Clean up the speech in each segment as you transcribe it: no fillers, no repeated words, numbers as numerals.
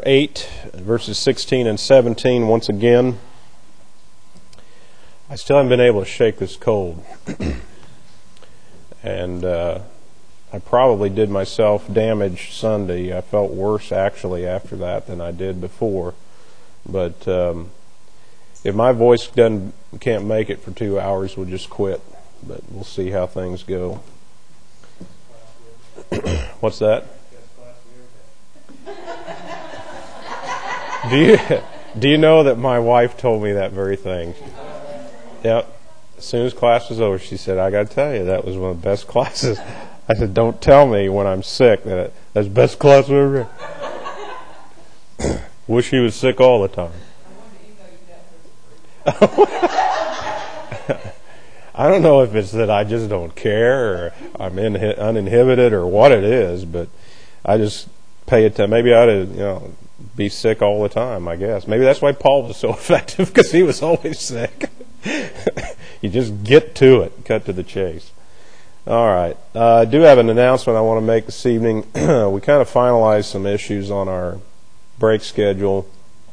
8, verses 16 and 17 once again. I still haven't been able to shake this cold. And I probably did myself damage Sunday. I felt worse actually after that than I did before. But if my voice can't make it for 2 hours, we'll just quit. But we'll see how things go. What's that? Do you know that my wife told me that very thing? Yep. As soon as class was over, she said, "I got to tell you, that was one of the best classes." I said, "Don't tell me when I'm sick that's the best class I've ever had." Wish he was sick all the time. I don't know if it's that I just don't care or I'm uninhibited or what it is, but I just pay attention. Maybe I ought to, be sick all the time, I guess. Maybe that's why Paul was so effective, because he was always sick. You just get to it, cut to the chase. All right. I do have an announcement I want to make this evening. We kind of finalized some issues on our break schedule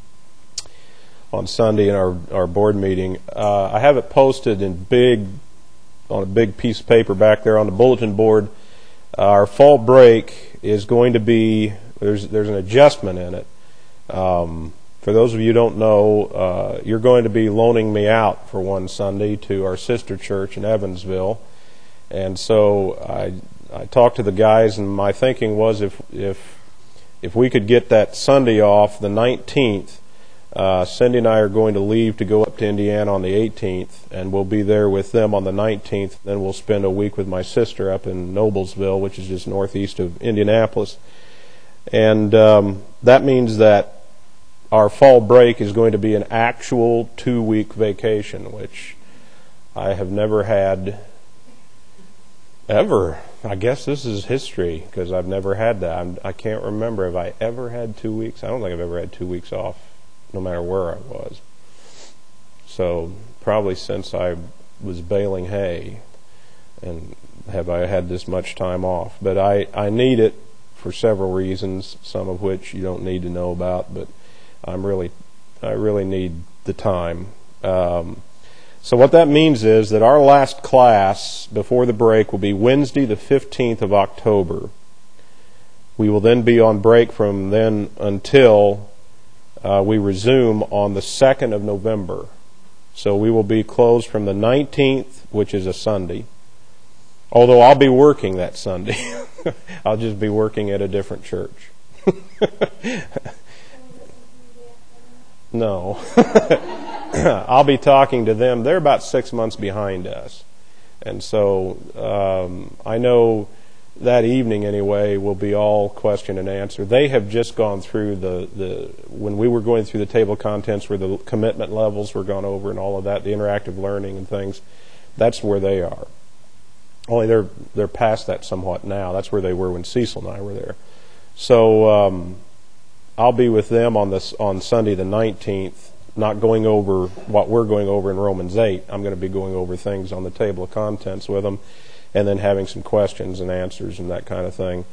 on Sunday in our board meeting. I have it posted on a big piece of paper back there on the bulletin board. Our fall break is going to be, there's an adjustment in it. For those of you who don't know, you're going to be loaning me out for one Sunday to our sister church in Evansville. And so I talked to the guys, and my thinking was if we could get that Sunday off, the 19th, Cindy and I are going to leave to go up to Indiana on the 18th, and we'll be there with them on the 19th. Then we'll spend a week with my sister up in Noblesville, which is just northeast of Indianapolis. And that means that our fall break is going to be an actual 2-week vacation, which I have never had ever. I guess this is history, because I've never had that. I can't remember. Have I ever had 2 weeks? I don't think I've ever had 2 weeks off, no matter where I was. So probably since I was baling hay, and have I had this much time off. But I need it for several reasons, some of which you don't need to know about, but I really need the time. So what that means is that our last class before the break will be Wednesday the 15th of October. We will then be on break from then until we resume on the 2nd of November. So we will be closed from the 19th, which is a Sunday, although I'll be working that Sunday. I'll just be working at a different church. No. I'll be talking to them. They're about 6 months behind us. And so I know that evening anyway will be all question and answer. They have just gone through when we were going through the table of contents where the commitment levels were gone over and all of that, the interactive learning and things, that's where they are. Only they're past that somewhat now. That's where they were when Cecil and I were there. So I'll be with them on Sunday the 19th, not going over what we're going over in Romans 8. I'm going to be going over things on the table of contents with them, and then having some questions and answers and that kind of thing.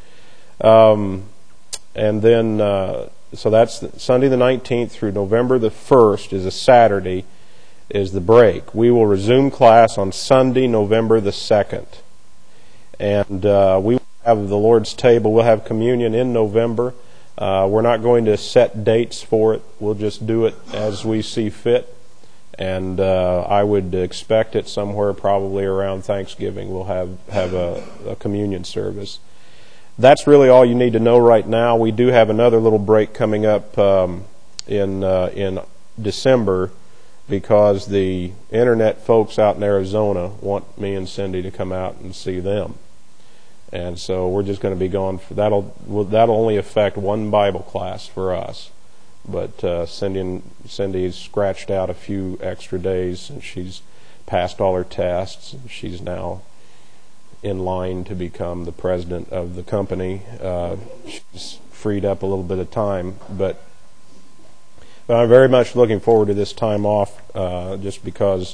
And then, so that's Sunday the 19th through November the 1st is a Saturday, is the break. We will resume class on Sunday, November the 2nd. And we will have the Lord's table. We'll have communion in November. We're not going to set dates for it. We'll just do it as we see fit. And I would expect it somewhere probably around Thanksgiving. We'll have a communion service. That's really all you need to know right now. We do have another little break coming up in December, because the internet folks out in Arizona want me and Cindy to come out and see them. And so we're just going to be gone. That'll only affect one Bible class for us. But Cindy's scratched out a few extra days, and she's passed all her tests. And she's now in line to become the president of the company. She's freed up a little bit of time, but I'm very much looking forward to this time off, just because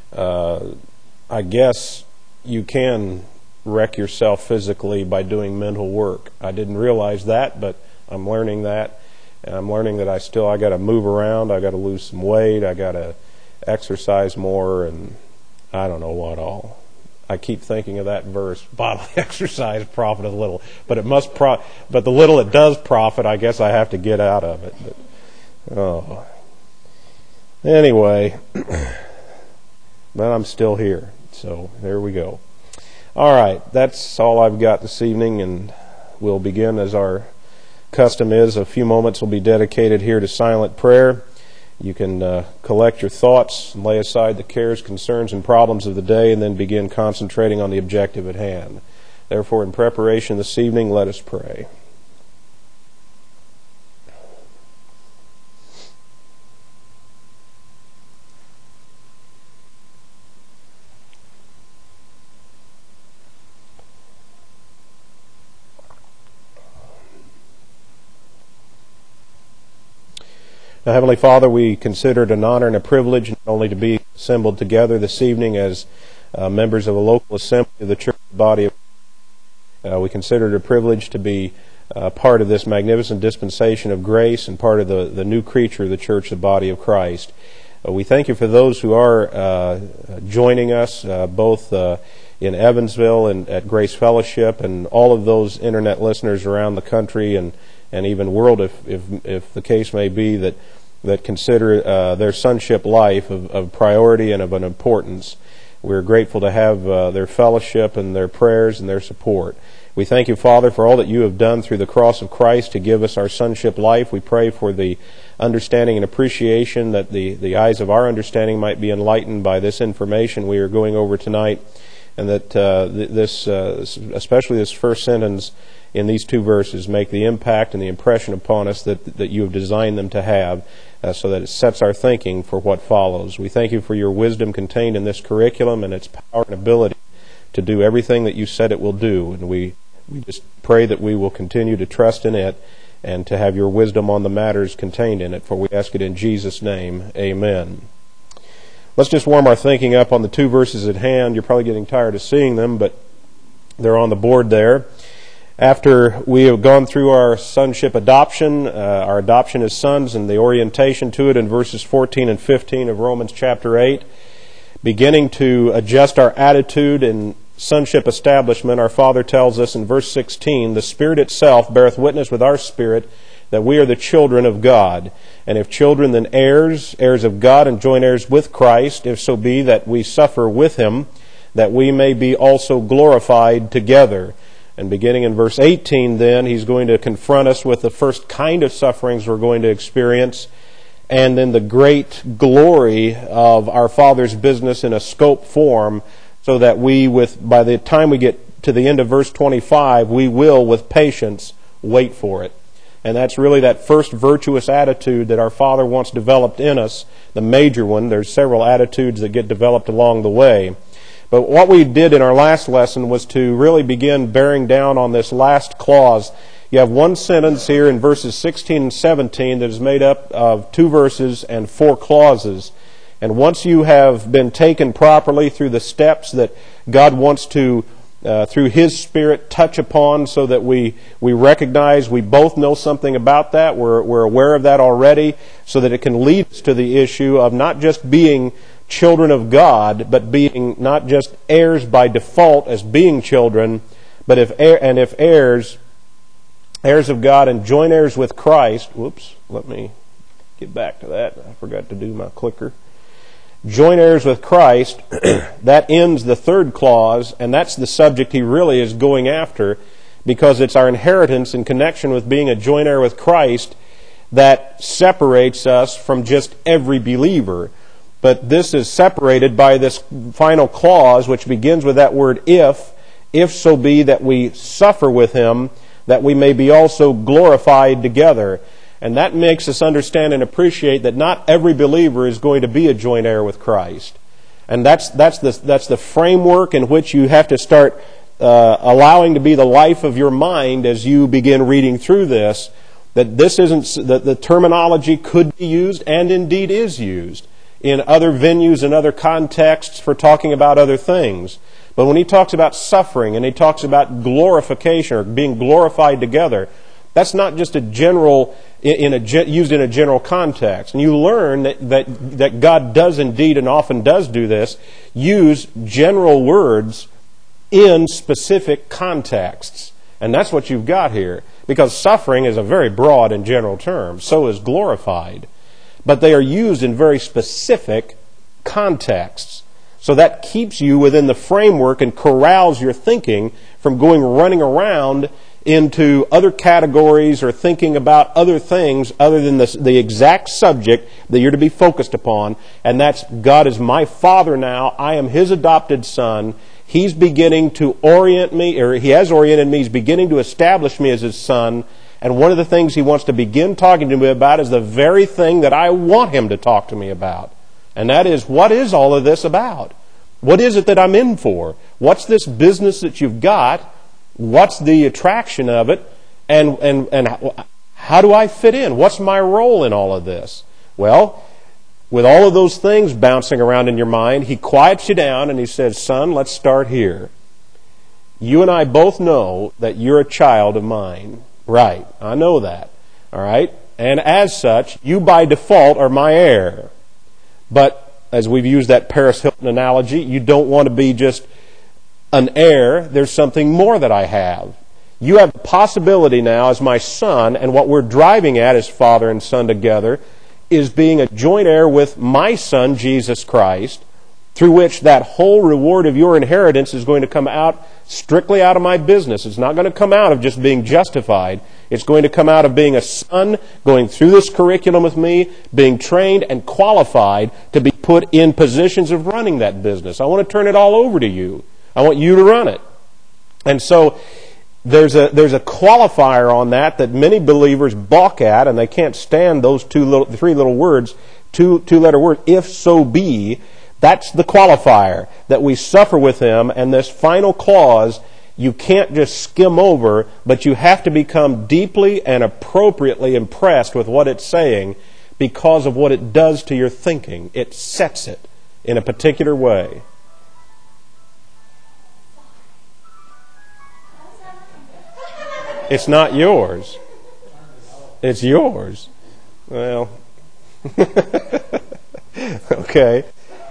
I guess you can wreck yourself physically by doing mental work. I didn't realize that, but I'm learning that. And I'm learning that I got to move around, I got to lose some weight, I got to exercise more, and I don't know what all. I keep thinking of that verse, bodily exercise profiteth little. But but the little it does profit, I guess I have to get out of it. But, anyway, but I'm still here. So there we go. All right, that's all I've got this evening, and we'll begin as our custom is. A few moments will be dedicated here to silent prayer. You can collect your thoughts, lay aside the cares, concerns, and problems of the day, and then begin concentrating on the objective at hand. Therefore, in preparation this evening, let us pray. Now, Heavenly Father, we consider it an honor and a privilege not only to be assembled together this evening as members of a local assembly of the church body. We consider it a privilege to be part of this magnificent dispensation of grace and part of the new creature of the church, the body of Christ. We thank you for those who are joining us, both in Evansville and at Grace Fellowship, and all of those internet listeners around the country and even world, if the case may be, that consider their sonship life of priority and of an importance. We're grateful to have their fellowship and their prayers and their support. We thank you, Father, for all that you have done through the cross of Christ to give us our sonship life. We pray for the understanding and appreciation that the eyes of our understanding might be enlightened by this information we are going over tonight, and that especially this first sentence in these two verses, make the impact and the impression upon us that you have designed them to have, so that it sets our thinking for what follows. We thank you for your wisdom contained in this curriculum and its power and ability to do everything that you said it will do. And we just pray that we will continue to trust in it and to have your wisdom on the matters contained in it, for we ask it in Jesus' name. Amen. Let's just warm our thinking up on the two verses at hand. You're probably getting tired of seeing them, but they're on the board there. After we have gone through our sonship adoption, our adoption as sons, and the orientation to it in verses 14 and 15 of Romans chapter 8, beginning to adjust our attitude in sonship establishment, our Father tells us in verse 16, "The Spirit itself beareth witness with our spirit that we are the children of God. And if children, then heirs, heirs of God, and joint heirs with Christ, if so be that we suffer with Him, that we may be also glorified together." And beginning in verse 18 then, he's going to confront us with the first kind of sufferings we're going to experience, and then the great glory of our Father's business in a scope form, so that by the time we get to the end of verse 25, we will, with patience, wait for it. And that's really that first virtuous attitude that our Father wants developed in us, the major one. There's several attitudes that get developed along the way. But what we did in our last lesson was to really begin bearing down on this last clause. You have one sentence here in verses 16 and 17 that is made up of two verses and four clauses. And once you have been taken properly through the steps that God wants to, through His Spirit, touch upon, so that we recognize we both know something about that, we're aware of that already, so that it can lead us to the issue of not just being children of God, but being not just heirs by default as being children, but if heirs of God and joint heirs with Christ. Whoops, let me get back to that. I forgot to do my clicker. Joint heirs with Christ, that ends the third clause, and that's the subject he really is going after, because it's our inheritance in connection with being a joint heir with Christ that separates us from just every believer. But this is separated by this final clause, which begins with that word if so be that we suffer with Him, that we may be also glorified together. And that makes us understand and appreciate that not every believer is going to be a joint heir with Christ. And that's the framework in which you have to start allowing to be the life of your mind as you begin reading through this. That this isn't that the terminology could be used, and indeed is used, in other venues and other contexts for talking about other things. But when he talks about suffering and he talks about glorification or being glorified together, that's not just a general used in a general context. And you learn that God does indeed, and often does do this, use general words in specific contexts. And that's what you've got here. Because suffering is a very broad and general term. So is glorified. But they are used in very specific contexts. So that keeps you within the framework and corrals your thinking from running around into other categories or thinking about other things other than the exact subject that you're to be focused upon. And that's, God is my Father now. I am His adopted Son. He's beginning to orient me, or He has oriented me. He's beginning to establish me as His Son. And one of the things He wants to begin talking to me about is the very thing that I want Him to talk to me about. And that is, what is all of this about? What is it that I'm in for? What's this business that you've got? What's the attraction of it? And how do I fit in? What's my role in all of this? Well, with all of those things bouncing around in your mind, He quiets you down and He says, son, let's start here. You and I both know that you're a child of mine. Right, I know that. All right? And as such, you by default are my heir. But as we've used that Paris Hilton analogy, you don't want to be just an heir. There's something more that I have. You have the possibility now as my son, and what we're driving at as father and son together is being a joint heir with my Son, Jesus Christ, through which that whole reward of your inheritance is going to come out strictly out of my business. It's not going to come out of just being justified. It's going to come out of being a son, going through this curriculum with me, being trained and qualified to be put in positions of running that business. I want to turn it all over to you. I want you to run it. And so there's a qualifier on that many believers balk at, and they can't stand those three letter words, if so be. That's the qualifier, that we suffer with Him, and this final clause you can't just skim over, but you have to become deeply and appropriately impressed with what it's saying because of what it does to your thinking. It sets it in a particular way. It's not yours. It's yours. Well, okay.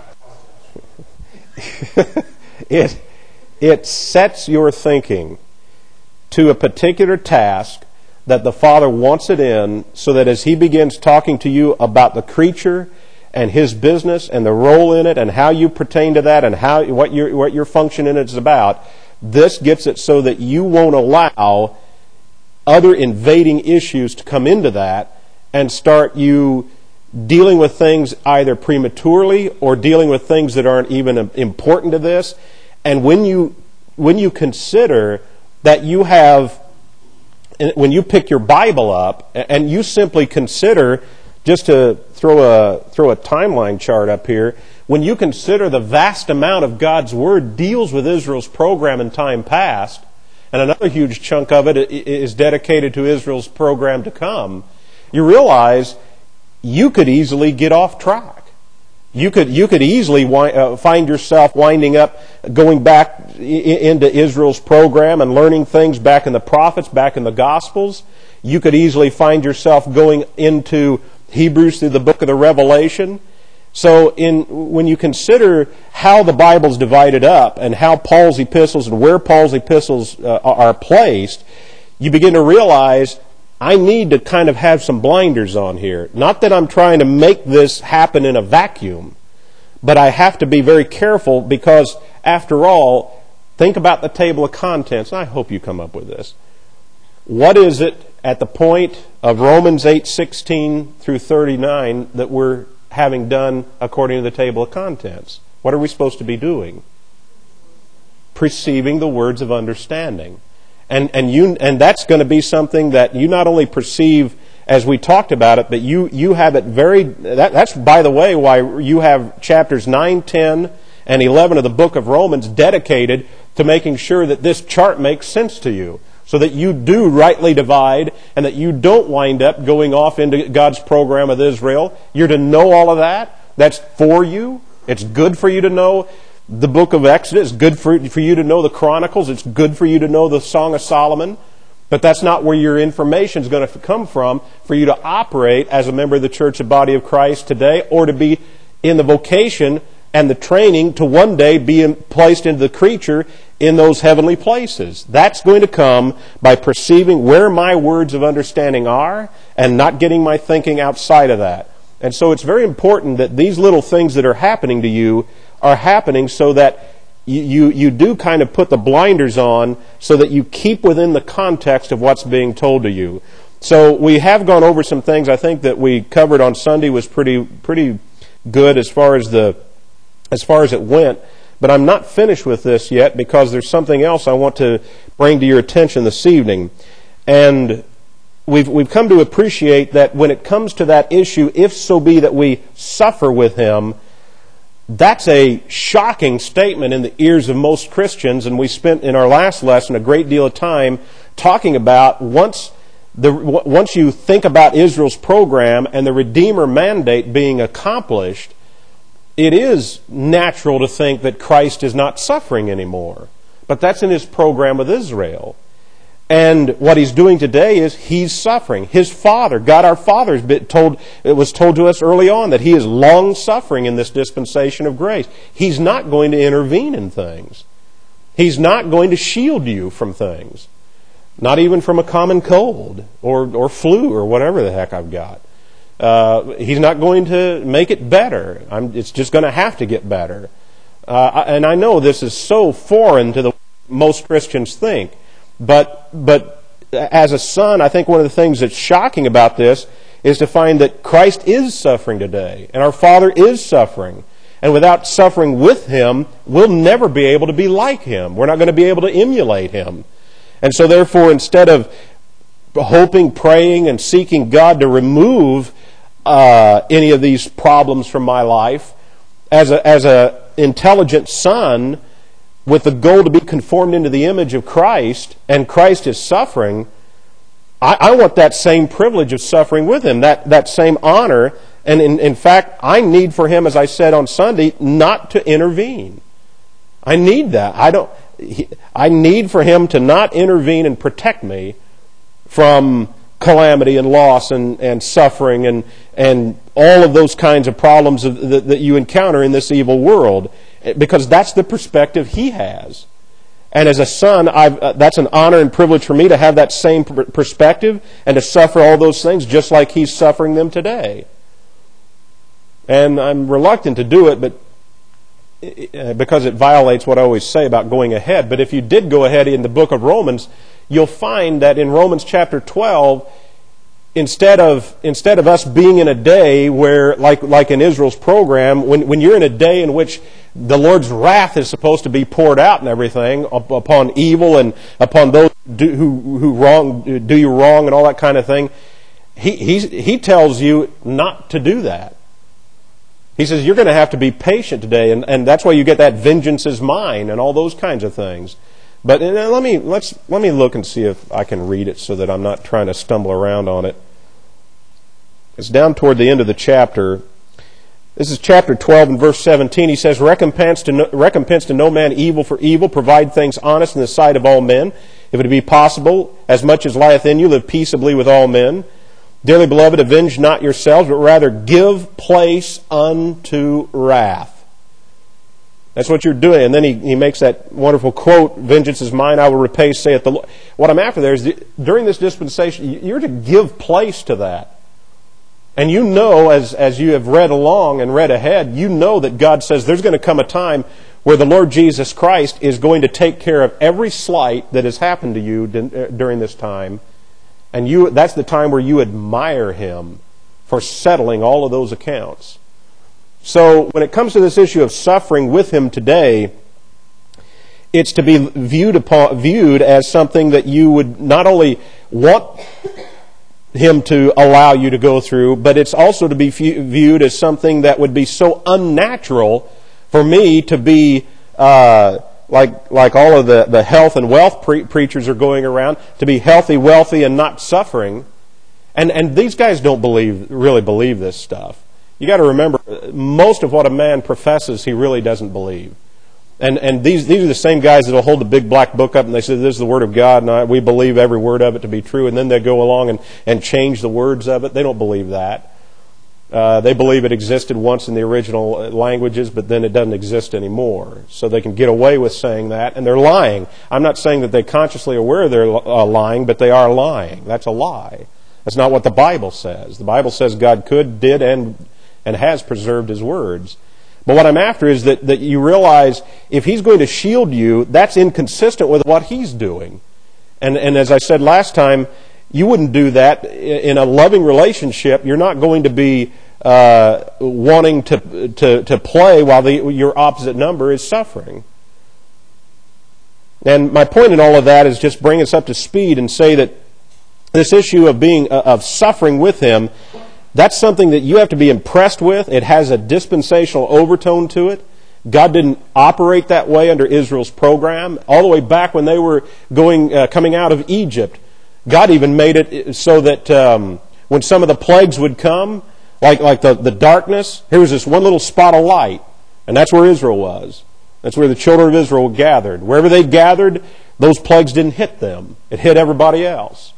It sets your thinking to a particular task that the Father wants it in, so that as He begins talking to you about the creature and His business and the role in it and how you pertain to that and what your function in it is about, this gets it so that you won't allow other invading issues to come into that and start you dealing with things either prematurely or dealing with things that aren't even important to this. And when you consider that you have, when you pick your Bible up and you simply consider, just to throw a timeline chart up here, when you consider the vast amount of God's Word deals with Israel's program in time past, and another huge chunk of it is dedicated to Israel's program to come, you realize you could easily get off track. You could easily find yourself winding up going back into Israel's program and learning things back in the prophets, back in the Gospels. You could easily find yourself going into Hebrews through the book of the Revelation. So when you consider how the Bible's divided up and how Paul's epistles and where Paul's epistles are placed, you begin to realize I need to kind of have some blinders on here. Not that I'm trying to make this happen in a vacuum, but I have to be very careful because, after all, think about the table of contents. And I hope you come up with this. What is it at the point of Romans 8:16 through 39 that we're having done according to the table of contents? What are we supposed to be doing? Perceiving the words of understanding. And that's going to be something that you not only perceive as we talked about it, but you have it that's, by the way, why you have chapters 9, 10, and 11 of the book of Romans dedicated to making sure that this chart makes sense to you, so that you do rightly divide and that you don't wind up going off into God's program with Israel. You're to know all of that. That's for you. It's good for you to know the book of Exodus. It's good for you to know the Chronicles. It's good for you to know the Song of Solomon. But that's not where your information is going to come from for you to operate as a member of the church and body of Christ today, or to be in the vocation and the training to one day be placed into the creature in those heavenly places. That's going to come by perceiving where my words of understanding are and not getting my thinking outside of that. And so it's very important that these little things that are happening to you are happening so that you do kind of put the blinders on so that you keep within the context of what's being told to you. So we have gone over some things I think that we covered on Sunday was pretty good as far as it went. But I'm not finished with this yet because there's something else I want to bring to your attention this evening. And we've come to appreciate that when it comes to that issue, if so be that we suffer with Him, that's a shocking statement in the ears of most Christians, and we spent in our last lesson a great deal of time talking about once you think about Israel's program and the Redeemer mandate being accomplished, it is natural to think that Christ is not suffering anymore. But that's in His program with Israel. And what He's doing today is He's suffering. His Father, God our Father, it was told to us early on that He is long suffering in this dispensation of grace. He's not going to intervene in things. He's not going to shield you from things. Not even from a common cold or flu or whatever the heck I've got. He's not going to make it better. It's just going to have to get better. And I know this is so foreign to the way most Christians think. But as a son, I think one of the things that's shocking about this is to find that Christ is suffering today, and our Father is suffering. And without suffering with Him, we'll never be able to be like Him. We're not going to be able to emulate Him. And so therefore, instead of hoping, praying, and seeking God to remove any of these problems from my life, as a intelligent son, with the goal to be conformed into the image of Christ, and Christ is suffering, I want that same privilege of suffering with Him, that same honor. And in fact, I need for Him, as I said on Sunday, not to intervene. I need that. I need for Him to not intervene and protect me from calamity and loss and suffering and all of those kinds of problems that you encounter in this evil world. Because that's the perspective He has. And as a son, that's an honor and privilege for me to have that same perspective and to suffer all those things just like He's suffering them today. And I'm reluctant to do it, but because it violates what I always say about going ahead. But if you did go ahead in the book of Romans, you'll find that in Romans chapter 12, instead of us being in a day where, like in Israel's program, when you're in a day in which the Lord's wrath is supposed to be poured out and everything upon evil and upon those who do you wrong and all that kind of thing, He tells you not to do that. He says you're going to have to be patient today, and that's why you get that vengeance is mine and all those kinds of things. But let me look and see if I can read it so that I'm not trying to stumble around on it. It's down toward the end of the chapter. This is chapter 12 and verse 17. He says, recompense to no man evil for evil, provide things honest in the sight of all men. If it be possible, as much as lieth in you, live peaceably with all men. Dearly beloved, avenge not yourselves, but rather give place unto wrath. That's what you're doing. And then he makes that wonderful quote, vengeance is mine, I will repay, saith the Lord. What I'm after there is, during this dispensation, you're to give place to that. And you know, as you have read along and read ahead, you know that God says there's going to come a time where the Lord Jesus Christ is going to take care of every slight that has happened to you during this time. And that's the time where you admire Him for settling all of those accounts. So when it comes to this issue of suffering with Him today, it's to be viewed as something that you would not only want Him to allow you to go through, but it's also to be viewed as something that would be so unnatural for me to be like all of the health and wealth preachers are going around, to be healthy, wealthy, and not suffering. And these guys don't really believe this stuff. You got to remember, most of what a man professes, he really doesn't believe. And these are the same guys that will hold the big black book up and they say, this is the Word of God, and we believe every word of it to be true, and then they go along and change the words of it. They don't believe that. They believe it existed once in the original languages, but then it doesn't exist anymore. So they can get away with saying that, and they're lying. I'm not saying that they consciously are aware they're lying, but they are lying. That's a lie. That's not what the Bible says. The Bible says God could, did, and has preserved His words. But what I'm after is that you realize if He's going to shield you, that's inconsistent with what He's doing. And as I said last time, you wouldn't do that in a loving relationship. You're not going to be wanting to play while your opposite number is suffering. And my point in all of that is just bring us up to speed and say that this issue of suffering with Him, that's something that you have to be impressed with. It has a dispensational overtone to it. God didn't operate that way under Israel's program. All the way back when they were coming out of Egypt, God even made it so that when some of the plagues would come, like the darkness, here was this one little spot of light, and that's where Israel was. That's where the children of Israel gathered. Wherever they gathered, those plagues didn't hit them. It hit everybody else.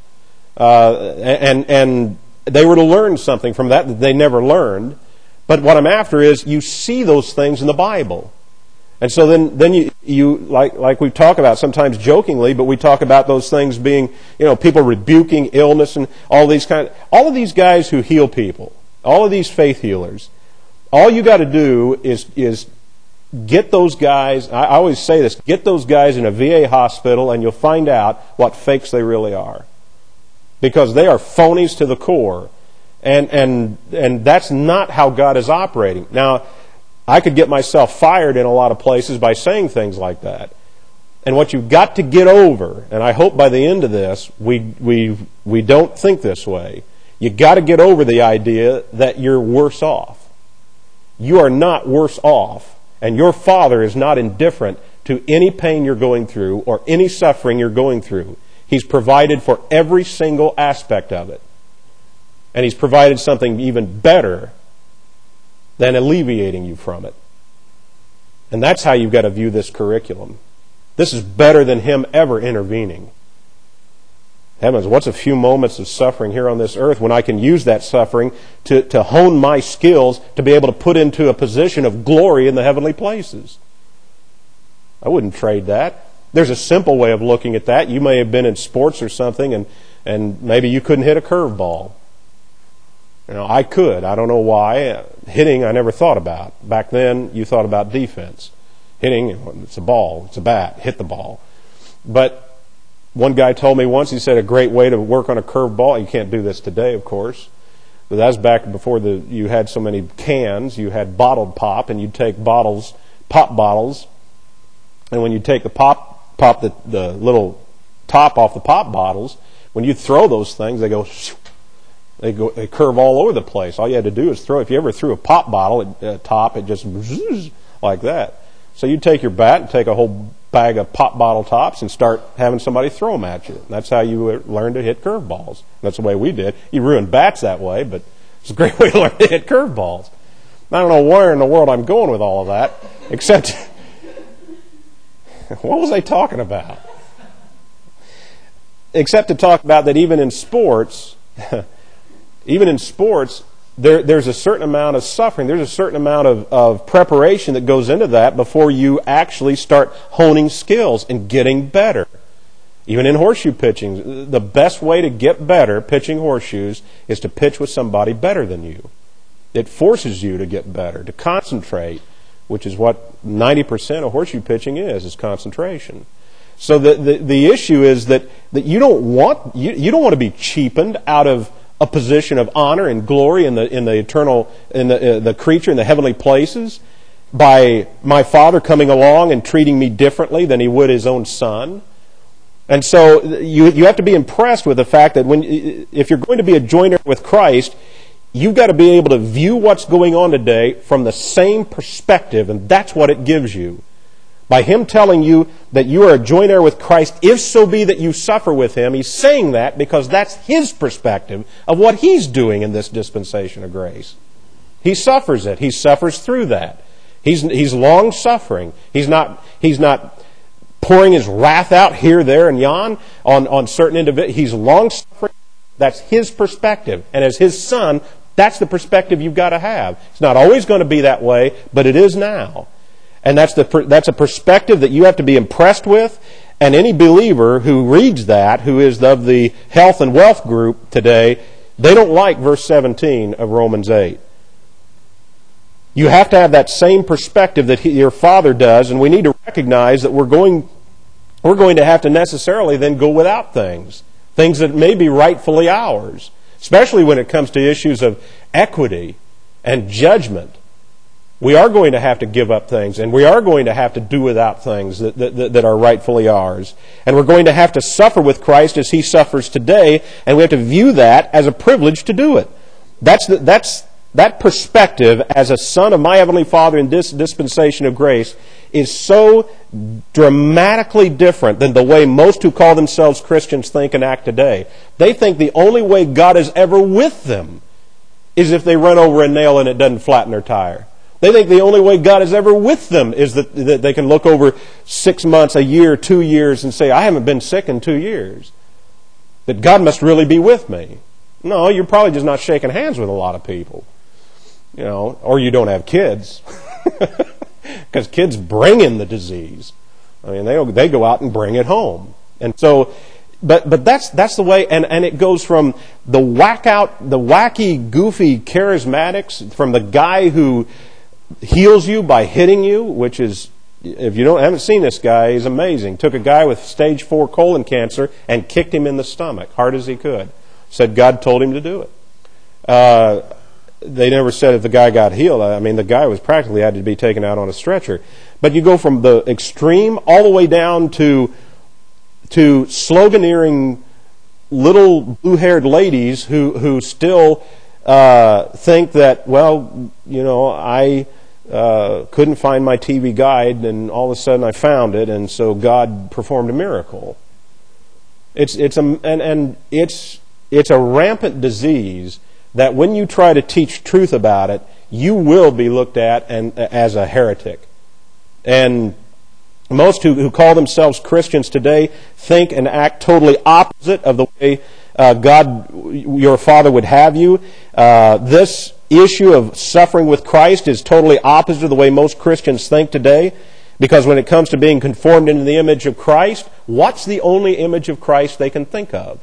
And they were to learn something from that they never learned. But what I'm after is you see those things in the Bible. And so then you like we talk about sometimes jokingly, but we talk about those things being, people rebuking illness and all of these guys who heal people, all of these faith healers. All you got to do is get those guys, I always say this, get those guys in a VA hospital and you'll find out what fakes they really are. Because they are phonies to the core. And that's not how God is operating. Now, I could get myself fired in a lot of places by saying things like that. And what you've got to get over, and I hope by the end of this, we don't think this way. You've got to get over the idea that you're worse off. You are not worse off, and your Father is not indifferent to any pain you're going through or any suffering you're going through. He's provided for every single aspect of it. And He's provided something even better than alleviating you from it. And that's how you've got to view this curriculum. This is better than Him ever intervening. Heavens, what's a few moments of suffering here on this earth when I can use that suffering to hone my skills to be able to put into a position of glory in the heavenly places? I wouldn't trade that. There's a simple way of looking at that. You may have been in sports or something and maybe you couldn't hit a curveball. I could. I don't know why. Hitting, I never thought about. Back then, you thought about defense. Hitting, it's a ball, it's a bat, hit the ball. But one guy told me once, he said a great way to work on a curveball, you can't do this today, of course, but that was back before you had so many cans, you had bottled pop, and you'd take pop bottles, and when you take the little top off the pop bottles, when you throw those things, they curve all over the place. All you had to do is throw. If you ever threw a pop bottle top, it just like that. So you take your bat and take a whole bag of pop bottle tops and start having somebody throw them at you. That's how you learn to hit curveballs. That's the way we did. You ruined bats that way, but it's a great way to learn to hit curveballs. I don't know where in the world I'm going with all of that, except what was I talking about? Except to talk about that even in sports, there's a certain amount of suffering. There's a certain amount of preparation that goes into that before you actually start honing skills and getting better. Even in horseshoe pitching, the best way to get better pitching horseshoes is to pitch with somebody better than you. It forces you to get better, to concentrate, which is what 90% of horseshoe pitching is concentration. So the issue is that you don't want to be cheapened out of a position of honor and glory in the eternal, in the creature in the heavenly places by my Father coming along and treating me differently than He would His own Son. And so you have to be impressed with the fact that if you're going to be a joint heir with Christ, you've got to be able to view what's going on today from the same perspective, and that's what it gives you. By Him telling you that you are a joint heir with Christ, if so be that you suffer with Him, He's saying that because that's His perspective of what He's doing in this dispensation of grace. He suffers it. He suffers through that. He's long-suffering. He's not pouring his wrath out here, there, and yon on certain individuals. He's long-suffering. That's his perspective. And as his son, that's the perspective you've got to have. It's not always going to be that way, but it is now. And that's a perspective that you have to be impressed with. And any believer who reads that, who is of the health and wealth group today, they don't like verse 17 of Romans 8. You have to have that same perspective that your Father does, and we need to recognize that we're going to have to necessarily then go without things that may be rightfully ours, especially when it comes to issues of equity and judgment. We are going to have to give up things, and we are going to have to do without things that are rightfully ours. And we're going to have to suffer with Christ as He suffers today, and we have to view that as a privilege to do it. That perspective as a son of my Heavenly Father in this dispensation of grace is so dramatically different than the way most who call themselves Christians think and act today. They think the only way God is ever with them is if they run over a nail and it doesn't flatten their tire. They think the only way God is ever with them is that they can look over 6 months, a year, 2 years and say, I haven't been sick in 2 years. That God must really be with me. No, you're probably just not shaking hands with a lot of people. Or you don't have kids. Because kids bring in the disease. I mean, they go out and bring it home. And so, but that's the way, and it goes from the wacky, goofy charismatics, from the guy who heals you by hitting you, which is, if you haven't seen this guy, he's amazing. Took a guy with stage 4 colon cancer and kicked him in the stomach, hard as he could. Said God told him to do it. They never said if the guy got healed. I mean, the guy was practically had to be taken out on a stretcher. But you go from the extreme all the way down to sloganeering little blue-haired ladies who still think that, I couldn't find my TV guide, and all of a sudden I found it, and so God performed a miracle. It's a rampant disease that when you try to teach truth about it, you will be looked at as a heretic. And most who call themselves Christians today think and act totally opposite of the way God, your Father, would have you. This issue of suffering with Christ is totally opposite of the way most Christians think today. Because when it comes to being conformed into the image of Christ, what's the only image of Christ they can think of?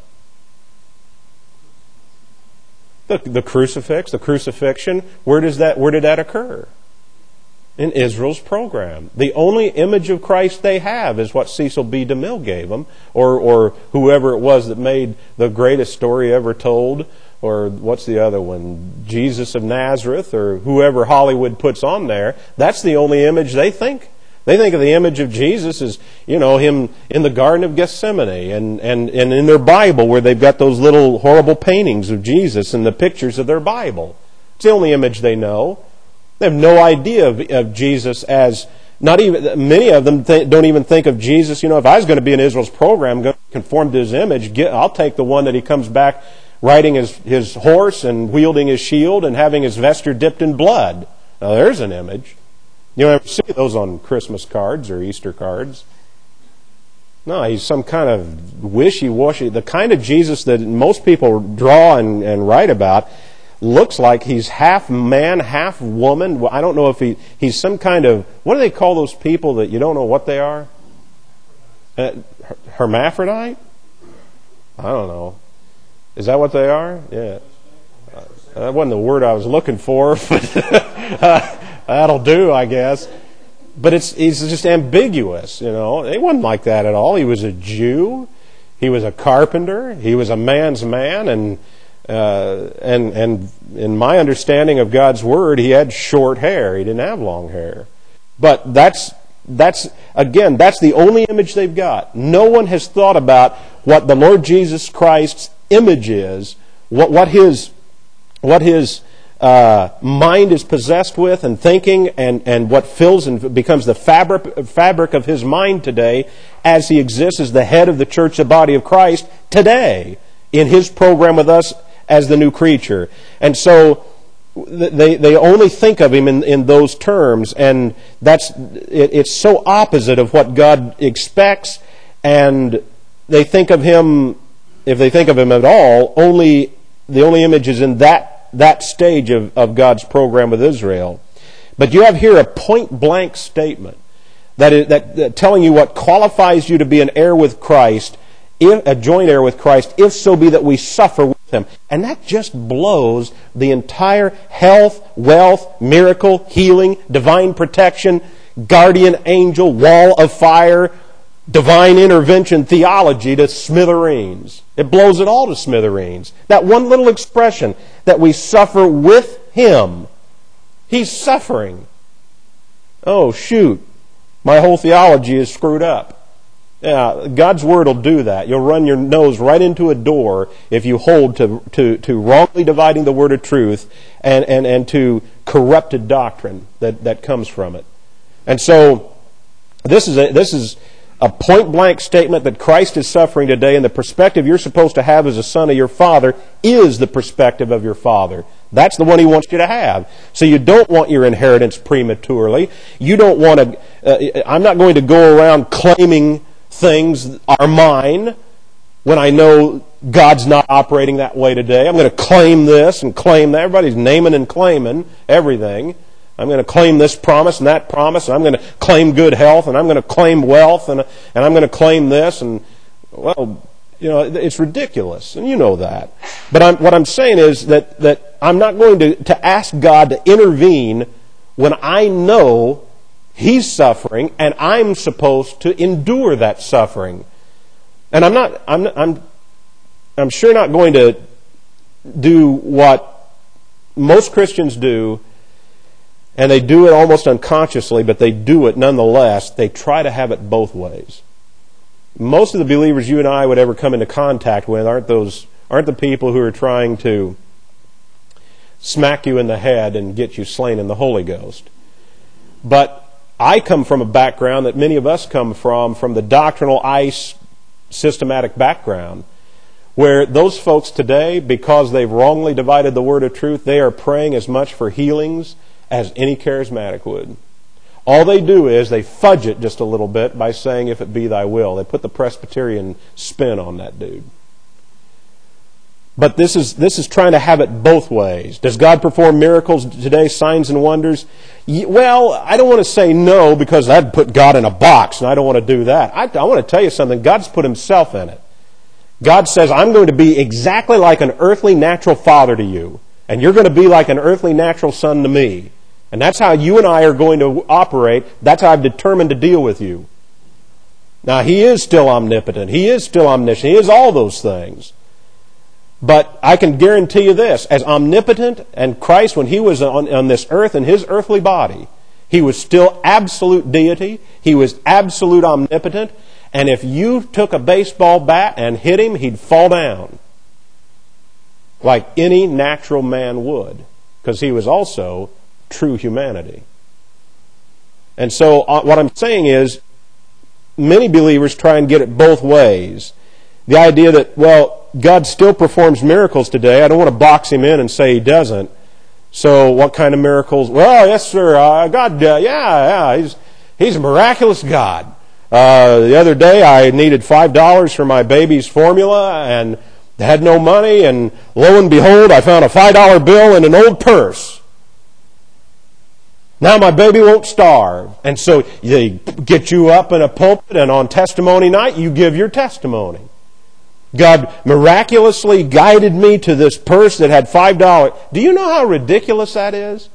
The crucifix, the crucifixion. Where did that occur? In Israel's program. The only image of Christ they have is what Cecil B. DeMille gave them, or whoever it was that made the greatest story ever told, or what's the other one? Jesus of Nazareth, or whoever Hollywood puts on there. That's the only image they think. They think of the image of Jesus as, him in the Garden of Gethsemane and in their Bible where they've got those little horrible paintings of Jesus and the pictures of their Bible. It's the only image they know. They have no idea of Jesus as, not even, many of them don't even think of Jesus, if I was going to be in Israel's program, going to conform to his image, I'll take the one that he comes back riding his horse and wielding his shield and having his vesture dipped in blood. Now there's an image. You don't ever see those on Christmas cards or Easter cards. No, he's some kind of wishy-washy. The kind of Jesus that most people draw and write about looks like he's half man, half woman. I don't know if he's some kind of... What do they call those people that you don't know what they are? Hermaphrodite? I don't know. Is that what they are? Yeah. That wasn't the word I was looking for, but... That'll do, I guess. But he's just ambiguous, He wasn't like that at all. He was a Jew. He was a carpenter. He was a man's man. And in my understanding of God's Word, he had short hair. He didn't have long hair. But that's the only image they've got. No one has thought about what the Lord Jesus Christ's image is, what his mind is possessed with and thinking, and what fills and becomes the fabric of his mind today as he exists as the head of the church, the body of Christ, today in his program with us as the new creature. And so they only think of him in those terms, and it's so opposite of what God expects, and they think of him, if they think of him at all, the only image is in that stage of God's program with Israel. But you have here a point-blank statement that telling you what qualifies you to be an heir with Christ, a joint heir with Christ, if so be that we suffer with him. And that just blows the entire health, wealth, miracle, healing, divine protection, guardian angel, wall of fire, divine intervention theology to smithereens. It blows it all to smithereens. That one little expression, that we suffer with him. He's suffering. Oh, shoot. My whole theology is screwed up. Yeah, God's Word will do that. You'll run your nose right into a door if you hold to wrongly dividing the Word of truth and to corrupted doctrine that comes from it. And so, this is a point-blank statement that Christ is suffering today, and the perspective you're supposed to have as a son of your Father is the perspective of your Father. That's the one He wants you to have. So you don't want your inheritance prematurely. You don't want to... I'm not going to go around claiming things are mine when I know God's not operating that way today. I'm going to claim this and claim that. Everybody's naming and claiming everything. I'm going to claim this promise and that promise, and I'm going to claim good health, and I'm going to claim wealth, and I'm going to claim this, and, well, you know, it's ridiculous, and you know that. But what I'm saying is that I'm not going to ask God to intervene when I know He's suffering, and I'm supposed to endure that suffering. And I'm sure not going to do what most Christians do, and they do it almost unconsciously, but they do it nonetheless. They try to have it both ways. Most of the believers you and I would ever come into contact with aren't the people who are trying to smack you in the head and get you slain in the Holy Ghost. But I come from a background that many of us come from the doctrinal ice systematic background, where those folks today, because they've wrongly divided the word of truth, they are praying as much for healings as any charismatic would. All they do is they fudge it just a little bit by saying, if it be thy will. They put the Presbyterian spin on that dude. But this is trying to have it both ways. Does God perform miracles today, signs and wonders? Well, I don't want to say no, because that'd put God in a box, and I don't want to do that. I want to tell you something. God's put Himself in it. God says, I'm going to be exactly like an earthly natural father to you, and you're going to be like an earthly natural son to me. And that's how you and I are going to operate. That's how I've determined to deal with you. Now, He is still omnipotent. He is still omniscient. He is all those things. But I can guarantee you this, as omnipotent, and Christ, when He was on this earth in His earthly body, He was still absolute deity. He was absolute omnipotent. And if you took a baseball bat and hit Him, He'd fall down, like any natural man would, because He was also true humanity. And so what I'm saying is, many believers try and get it both ways. The idea that, well, God still performs miracles today. I don't want to box Him in and say He doesn't. So what kind of miracles? Well, yes, sir. God, He's a miraculous God. The other day I needed $5 for my baby's formula and had no money, and lo and behold, I found a $5 bill in an old purse. Now my baby won't starve. And so they get you up in a pulpit, and on testimony night you give your testimony. God miraculously guided me to this purse that had $5. Do you know how ridiculous that is?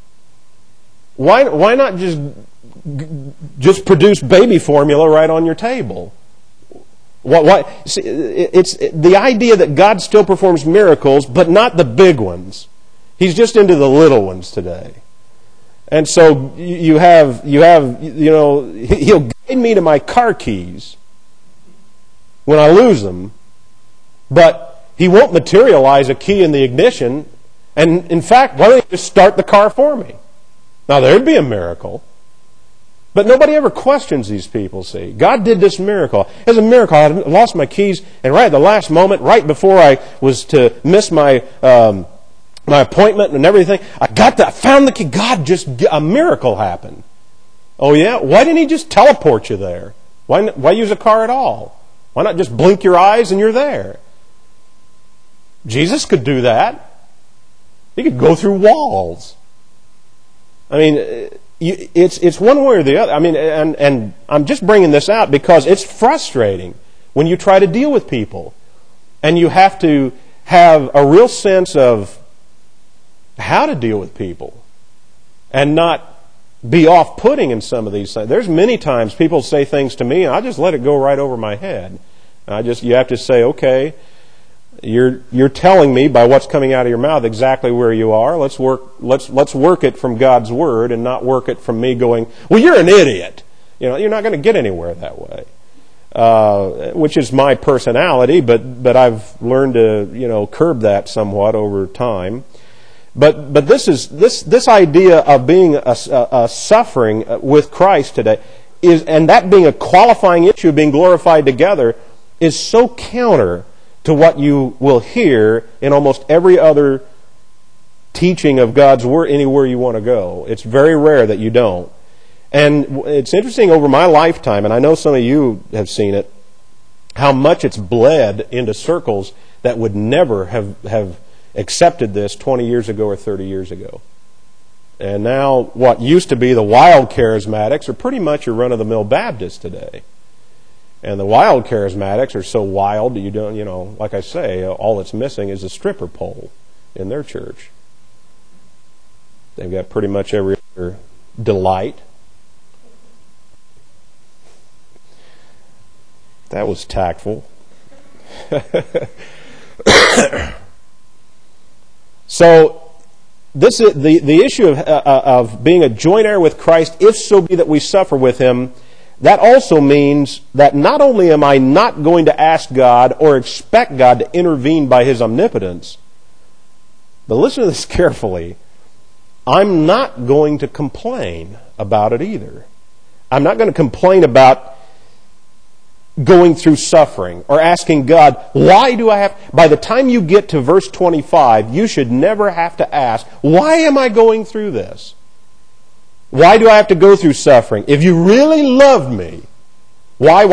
Why not just produce baby formula right on your table? See, it's the idea that God still performs miracles, but not the big ones. He's just into the little ones today. And so you know, He'll guide me to my car keys when I lose them, but He won't materialize a key in the ignition. And in fact, why don't He just start the car for me? Now there'd be a miracle. But nobody ever questions these people, see. God did this miracle. It was a miracle. I lost my keys, and right at the last moment, right before I was to miss my my appointment and everything. I found the key. A miracle happened. Oh yeah? Why didn't He just teleport you there? Why use a car at all? Why not just blink your eyes and you're there? Jesus could do that. He could go through walls. I mean, it's one way or the other. I mean, and I'm just bringing this out because it's frustrating when you try to deal with people. And you have to have a real sense of how to deal with people and not be off-putting in some of these things. There's many times people say things to me and I just let it go right over my head. You have to say, okay, you're telling me by what's coming out of your mouth exactly where you are. Let's work it from God's Word and not work it from me going, well, you're an idiot. You're not going to get anywhere that way. Which is my personality, but I've learned to curb that somewhat over time. But this idea of being a suffering with Christ today and that being a qualifying issue of being glorified together is so counter to what you will hear in almost every other teaching of God's Word anywhere you want to go. It's very rare that you don't. And it's interesting over my lifetime, and I know some of you have seen it, how much it's bled into circles that would never have accepted this 20 years ago or 30 years ago. And now what used to be the wild charismatics are pretty much your run-of-the-mill Baptists today. And the wild charismatics are so wild that you don't, like I say, all that's missing is a stripper pole in their church. They've got pretty much every other delight. That was tactful. So, this is the issue of being a joint heir with Christ, if so be that we suffer with Him. That also means that not only am I not going to ask God or expect God to intervene by His omnipotence, but listen to this carefully, I'm not going to complain about it either. I'm not going to complain about going through suffering or asking God, why do I have... By the time you get to verse 25, you should never have to ask, why am I going through this? Why do I have to go through suffering? If you really love me, why?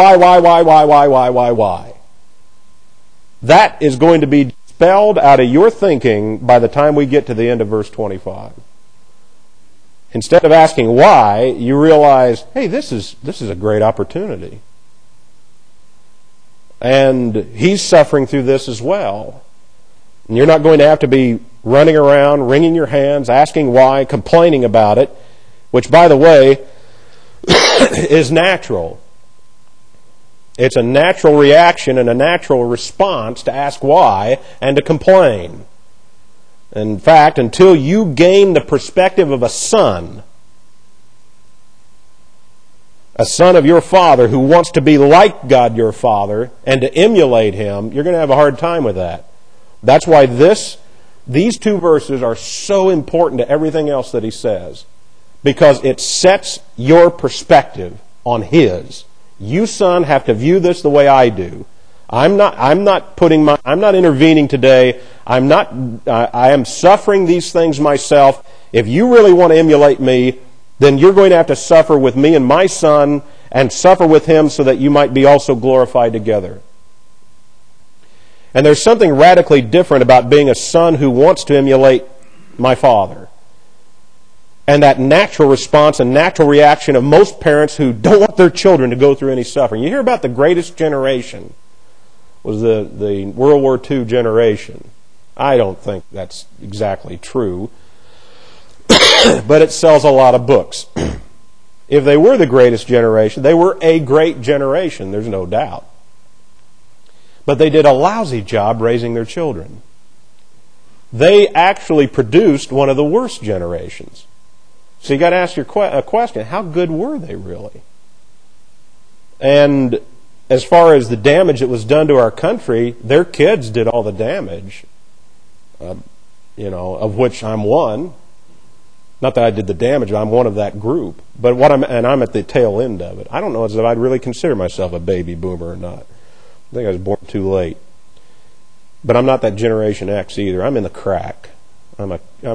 That is going to be dispelled out of your thinking by the time we get to the end of verse 25. Instead of asking why, you realize, hey, this is a great opportunity. And He's suffering through this as well. And you're not going to have to be running around, wringing your hands, asking why, complaining about it, which, by the way, is natural. It's a natural reaction and a natural response to ask why and to complain. In fact, until you gain the perspective of a son of your Father who wants to be like God your Father and to emulate Him, you're going to have a hard time with that. That's why these two verses are so important to everything else that he says. Because it sets your perspective on His. You, son, have to view this the way I do. I'm not intervening today. I am suffering these things myself. If you really want to emulate me, then you're going to have to suffer with me and my son and suffer with him so that you might be also glorified together. And there's something radically different about being a son who wants to emulate my father. And that natural response and natural reaction of most parents who don't want their children to go through any suffering. You hear about the greatest generation was the World War II generation. I don't think that's exactly true. But it sells a lot of books. If they were the greatest generation, they were a great generation, there's no doubt. But they did a lousy job raising their children. They actually produced one of the worst generations. So you got to ask a question, how good were they really? And as far as the damage that was done to our country, their kids did all the damage, of which I'm one. Not that I did the damage, but I'm one of that group. But I'm at the tail end of it. I don't know as if I'd really consider myself a baby boomer or not. I think I was born too late. But I'm not that Generation X either. I'm in the crack. I'm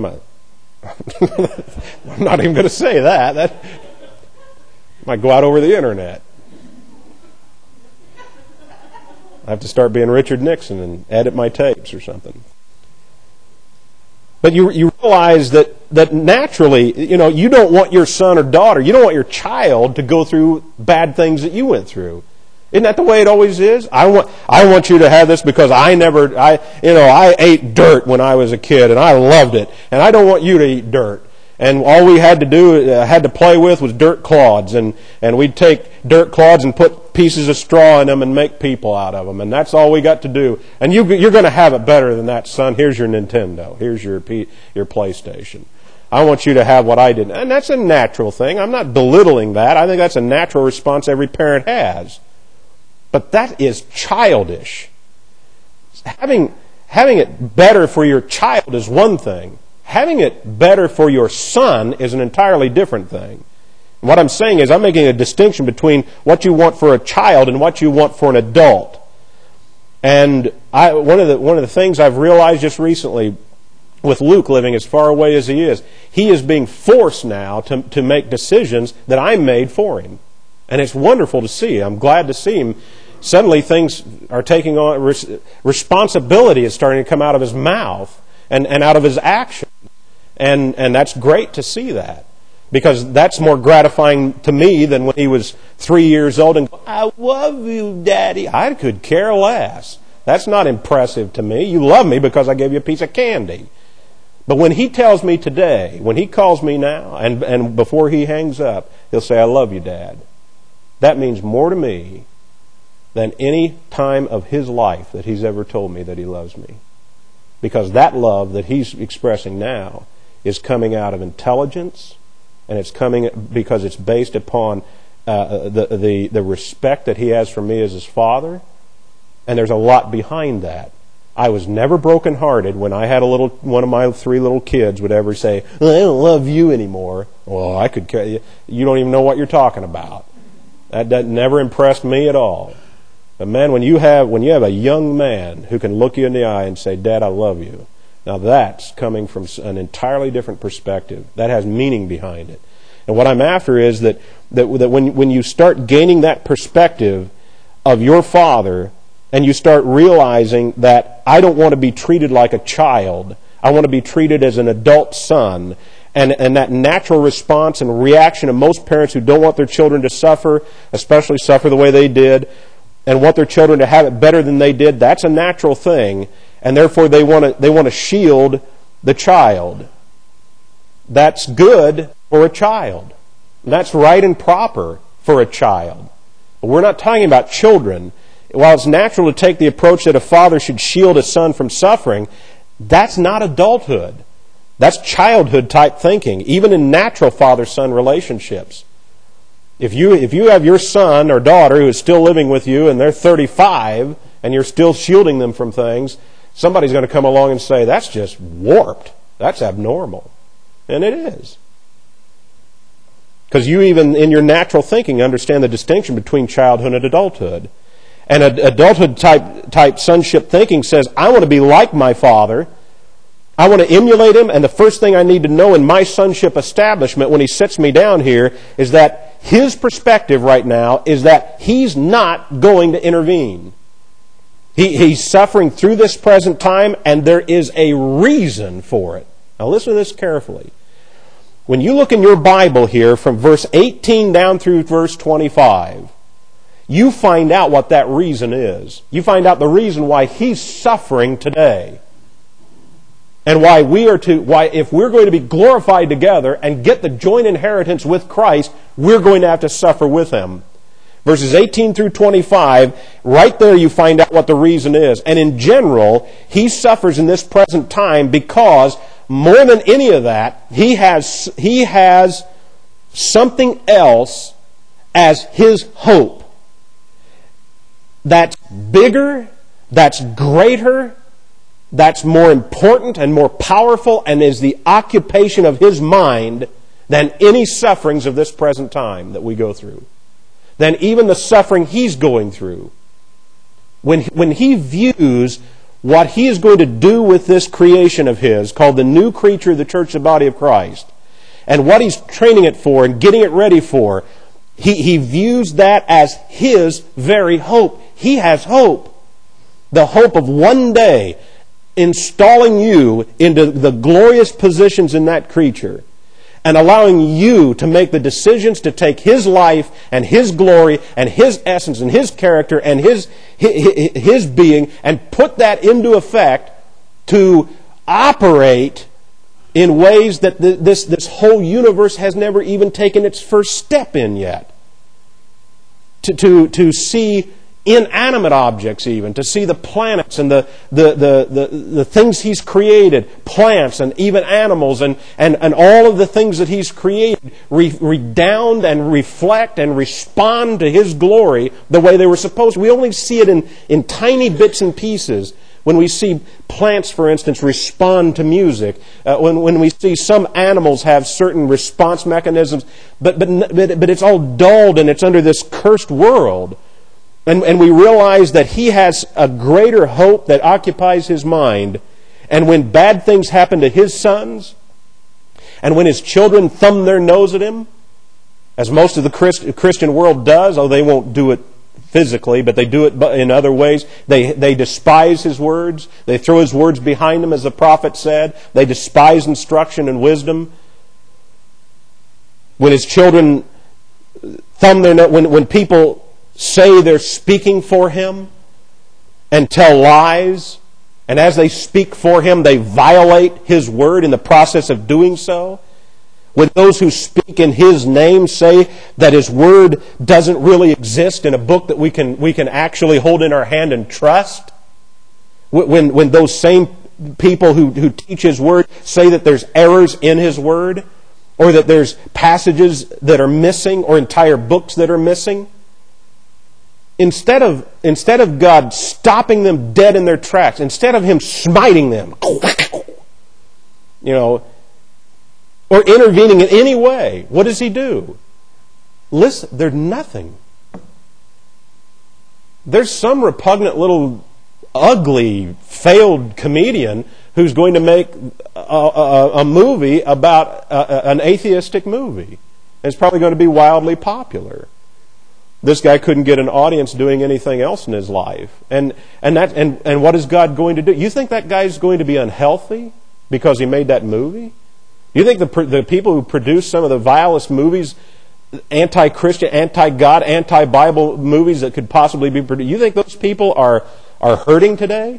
not even going to say that. That might go out over the internet. I have to start being Richard Nixon and edit my tapes or something. But you realize that naturally, you don't want your son or daughter, you don't want your child to go through bad things that you went through. Isn't that the way it always is? I want you to have this because I ate dirt when I was a kid and I loved it, and I don't want you to eat dirt. And all we had to play with was dirt clods, and we'd take dirt clods and put pieces of straw in them and make people out of them, and that's all we got to do. And you're going to have it better than that, son. Here's your Nintendo. Here's your PlayStation. I want you to have what I did. And that's a natural thing. I'm not belittling that. I think that's a natural response every parent has. But that is childish. Having it better for your child is one thing. Having it better for your son is an entirely different thing. And what I'm saying is I'm making a distinction between what you want for a child and what you want for an adult. And one of the things I've realized just recently with Luke living as far away as he is being forced now to make decisions that I made for him. And it's wonderful to see. I'm glad to see him. Suddenly things are taking on, responsibility is starting to come out of his mouth and out of his actions. And that's great to see that. Because that's more gratifying to me than when he was 3 years old and, I love you, Daddy. I could care less. That's not impressive to me. You love me because I gave you a piece of candy. But when he tells me today, when he calls me now, and before he hangs up, he'll say, I love you, Dad. That means more to me than any time of his life that he's ever told me that he loves me. Because that love that he's expressing now is coming out of intelligence, and it's coming because it's based upon the respect that he has for me as his father, and there's a lot behind that. I was never brokenhearted when I had one of my 3 little kids would ever say, I don't love you anymore. Well, I could care. You don't even know what you're talking about. That never impressed me at all. But man, when you have a young man who can look you in the eye and say, Dad, I love you, now that's coming from an entirely different perspective. That has meaning behind it. And what I'm after is that when you start gaining that perspective of your father, and you start realizing that I don't want to be treated like a child, I want to be treated as an adult son, and that natural response and reaction of most parents who don't want their children to suffer, especially suffer the way they did, and want their children to have it better than they did, that's a natural thing, and therefore they want to shield the child. That's good for a child. That's right and proper for a child. But we're not talking about children. While it's natural to take the approach that a father should shield a son from suffering, that's not adulthood. That's childhood type thinking, even in natural father-son relationships. If you have your son or daughter who is still living with you and they're 35 and you're still shielding them from things, somebody's going to come along and say, that's just warped. That's abnormal. And it is. Because you even in your natural thinking understand the distinction between childhood and adulthood. And adulthood type sonship thinking says, I want to be like my father. I want to emulate him, and the first thing I need to know in my sonship establishment when he sits me down here is that his perspective right now is that he's not going to intervene. He's suffering through this present time, and there is a reason for it. Now listen to this carefully. When you look in your Bible here from verse 18 down through verse 25, you find out what that reason is. You find out the reason why he's suffering today. And why if we're going to be glorified together and get the joint inheritance with Christ, we're going to have to suffer with him. Verses 18 through 25, right there you find out what the reason is. And in general, he suffers in this present time because more than any of that, he has something else as his hope. That's bigger, that's greater, that's more important and more powerful, and is the occupation of his mind than any sufferings of this present time that we go through. Than even the suffering he's going through. When he views what He is going to do with this creation of His, called the new creature, the church, the body of Christ, and what He's training it for and getting it ready for, He views that as His very hope. He has hope. The hope of one day installing you into the glorious positions in that creature and allowing you to make the decisions to take His life and His glory and His essence and His character and His being and put that into effect to operate in ways that this whole universe has never even taken its first step in yet. To see inanimate objects even, to see the planets and the things He's created, plants and even animals and all of the things that He's created redound and reflect and respond to His glory the way they were supposed to. We only see it in tiny bits and pieces. When we see plants, for instance, respond to music, when we see some animals have certain response mechanisms, but it's all dulled and it's under this cursed world. And we realize that He has a greater hope that occupies His mind. And when bad things happen to His sons, and when His children thumb their nose at Him, as most of the Christian world does, although they won't do it physically, but they do it in other ways. They despise His words. They throw His words behind them, as the prophet said. They despise instruction and wisdom. When His children thumb their nose, when people say they're speaking for Him and tell lies, and as they speak for Him, they violate His word in the process of doing so. When those who speak in His name say that His word doesn't really exist in a book that we can actually hold in our hand and trust. When those same people who teach His word say that there's errors in His word, or that there's passages that are missing, or entire books that are missing, instead of God stopping them dead in their tracks, instead of Him smiting them, or intervening in any way, what does He do? Listen, there's nothing. There's some repugnant little ugly failed comedian who's going to make a movie about an atheistic movie. It's probably going to be wildly popular. This guy couldn't get an audience doing anything else in his life. And what is God going to do? You think that guy's going to be unhealthy because he made that movie? You think the people who produce some of the vilest movies, anti-Christian, anti-God, anti-Bible movies that could possibly be produced, you think those people are hurting today?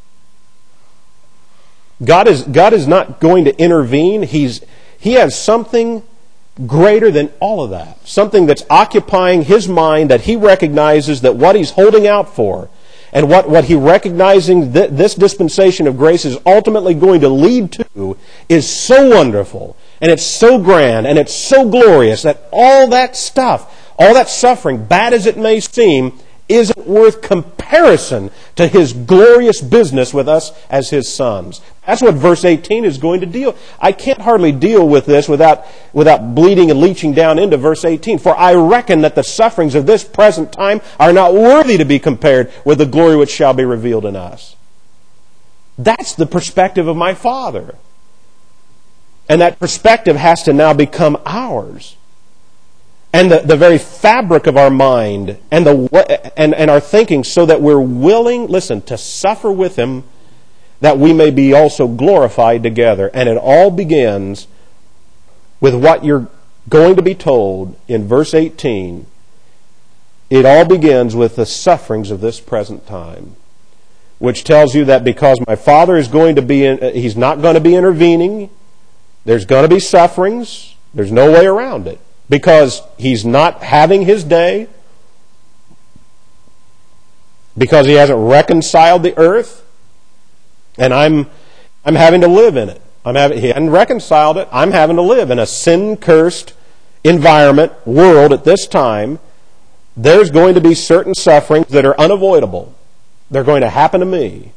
God is not going to intervene. He has something greater than all of that. Something that's occupying His mind, that He recognizes that what He's holding out for, and what He recognizing this dispensation of grace is ultimately going to lead to, is so wonderful, and it's so grand, and it's so glorious that all that stuff, all that suffering, bad as it may seem, isn't worth comparison to His glorious business with us as His sons. That's what verse 18 is going to deal. I can't hardly deal with this without bleeding and leaching down into verse 18. For I reckon that the sufferings of this present time are not worthy to be compared with the glory which shall be revealed in us. That's the perspective of my Father. And that perspective has to now become ours. And the very fabric of our mind and our thinking, so that we're willing, listen, to suffer with Him, that we may be also glorified together. And it all begins with what you're going to be told in verse 18. It all begins with the sufferings of this present time, which tells you that because my Father is going to be, He's not going to be intervening. There's going to be sufferings. There's no way around it. Because He's not having His day, because He hasn't reconciled the earth, and I'm having to live in it. He hadn't reconciled it. I'm having to live in a sin-cursed environment, world at this time. There's going to be certain sufferings that are unavoidable. They're going to happen to me.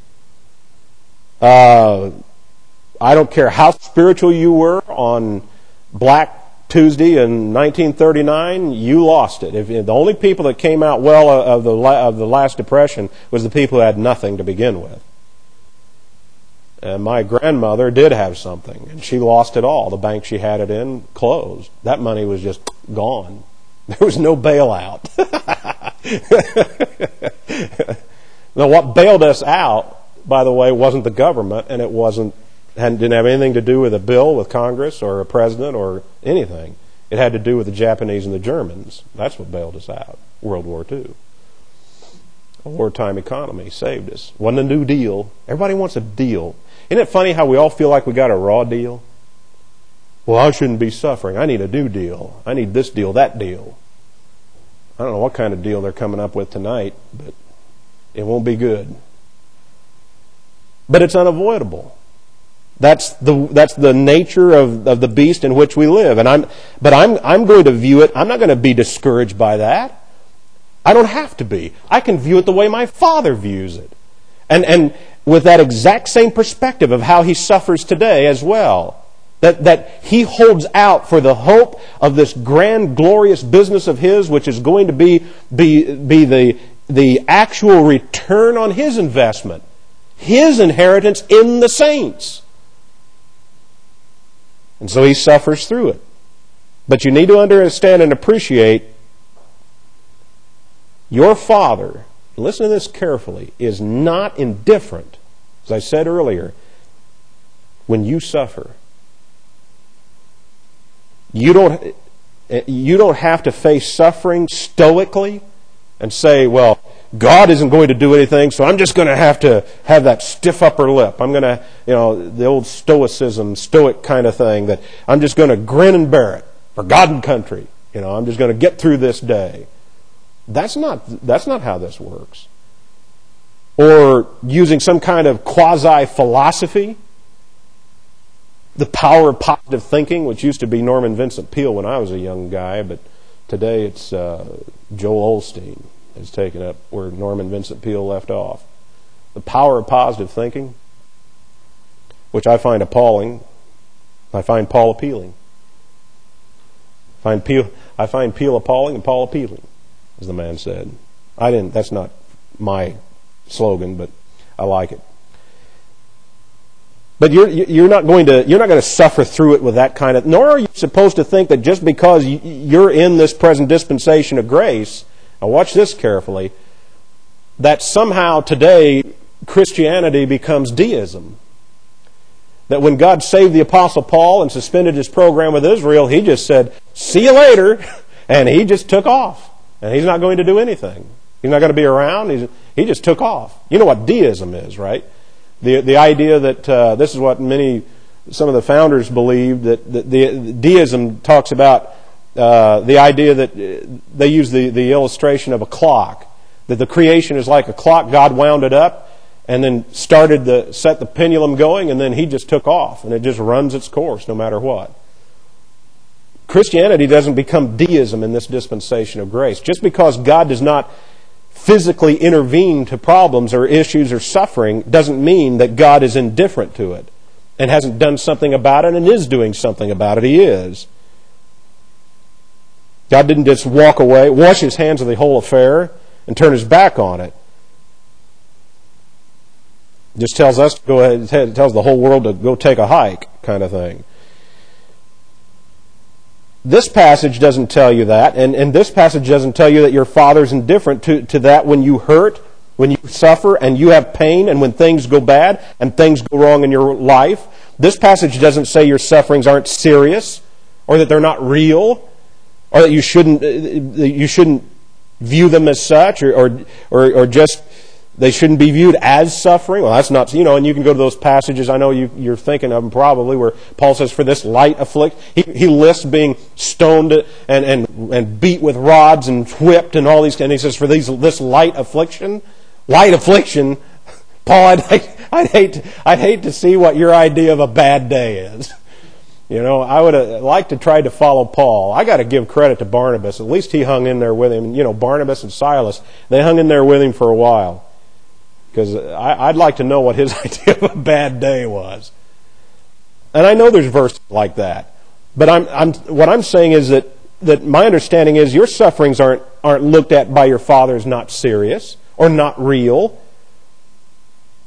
I don't care how spiritual you were on Black Tuesday in 1939, you lost it. If the only people that came out well of the last depression was the people who had nothing to begin with. And my grandmother did have something, and she lost it all. The bank she had it in closed. That money was just gone. There was no bailout. Now, what bailed us out, by the way, wasn't the government, and didn't have anything to do with a bill with Congress or a president or anything. It had to do with the Japanese and the Germans. That's what bailed us out. World War II. A wartime economy saved us. Wasn't a new deal. Everybody wants a deal. Isn't it funny how we all feel like we got a raw deal? Well, I shouldn't be suffering. I need a new deal. I need this deal, that deal. I don't know what kind of deal they're coming up with tonight, but it won't be good. But it's unavoidable. That's the nature of the beast in which we live. But I'm going to view it. I'm not going to be discouraged by that. I don't have to be. I can view it the way my Father views it. And with that exact same perspective of how He suffers today as well. That He holds out for the hope of this grand, glorious business of His, which is going to be the actual return on His investment. His inheritance in the saints. And so He suffers through it. But you need to understand and appreciate your Father, listen to this carefully, is not indifferent, as I said earlier, when you suffer. You don't have to face suffering stoically and say, well, God isn't going to do anything, so I'm just going to have that stiff upper lip. I'm going to, the old stoic kind of thing, that I'm just going to grin and bear it for God and country. I'm just going to get through this day. That's not how this works. Or using some kind of quasi-philosophy, the power of positive thinking, which used to be Norman Vincent Peale when I was a young guy, but today it's Joel Osteen has taken up where Norman Vincent Peale left off. The power of positive thinking, which I find appalling. I find Paul appealing. I find Peale appalling and Paul appealing, as the man said. That's not my slogan, but I like it. But you're not going to suffer through it with that kind of. Nor are you supposed to think that just because you're in this present dispensation of grace. Now watch this carefully. That somehow today Christianity becomes deism. That when God saved the Apostle Paul and suspended his program with Israel, He just said, "See you later," and He just took off. And He's not going to do anything. He's not going to be around. He just took off. You know what deism is, right? The idea that this is what some of the founders believed, that the deism talks about the idea that they use the illustration of a clock, that the creation is like a clock. God wound it up and then set the pendulum going, and then He just took off, and it just runs its course no matter what. Christianity doesn't become deism in this dispensation of grace. Just because God does not physically intervene to problems or issues or suffering doesn't mean that God is indifferent to it and hasn't done something about it and is doing something about it. He is. God didn't just walk away, wash His hands of the whole affair, and turn His back on it. Just tells us to go ahead, tells the whole world to go take a hike, kind of thing. This passage doesn't tell you that, and this passage doesn't tell you that your Father's indifferent to that when you hurt, when you suffer, and you have pain, and when things go bad, and things go wrong in your life. This passage doesn't say your sufferings aren't serious, or that they're not real, or that you shouldn't view them as such, or just they shouldn't be viewed as suffering. Well, that's not, and you can go to those passages, I know you're thinking of them probably, where Paul says, for this light affliction, he lists being stoned and beat with rods and whipped and all these, and he says, for this light affliction, Paul, I'd hate to see what your idea of a bad day is. I would have liked to try to follow Paul. I got to give credit to Barnabas. At least he hung in there with him. Barnabas and Silas, they hung in there with him for a while. Because I'd like to know what his idea of a bad day was. And I know there's verses like that. But what I'm saying is that my understanding is your sufferings aren't looked at by your Father as not serious or not real.